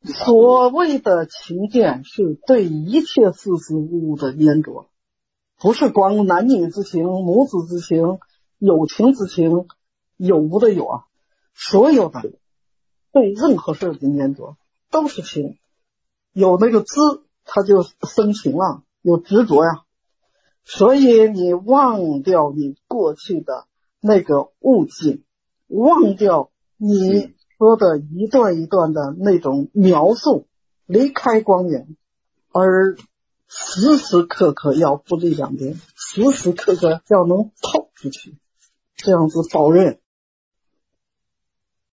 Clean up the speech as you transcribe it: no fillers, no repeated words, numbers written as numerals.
所谓的情见是对一切事事物的粘着，不是光男女之情、母子之情、有情之情、有无的有啊，所有的对任何事的粘着都是情。有那个知，它就生情了，有执着呀。所以你忘掉你过去的那个悟境，忘掉你说的一段一段的那种描述，离开光源，而时时刻刻要不离两边，时时刻刻要能透出去，这样子保任